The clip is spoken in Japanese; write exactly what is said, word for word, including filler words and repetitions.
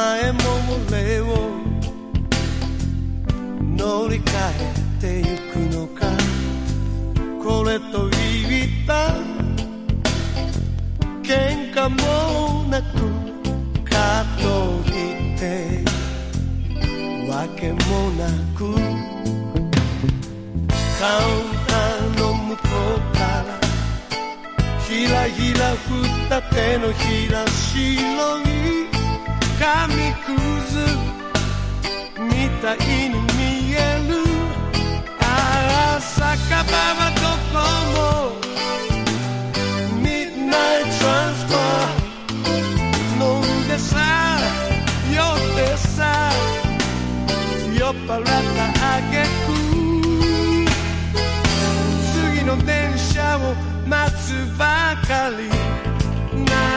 前も俺を乗り換えてゆくのか、これといった喧嘩もなくかといってわけもなくカウンターの向こうからひらひら振った手のひら白い紙くずみたいに見える。ああ酒場はどこもミッドナイトトランスファー飲んでさ酔ってさ酔っ払ったあげく次の電車を待つばかりな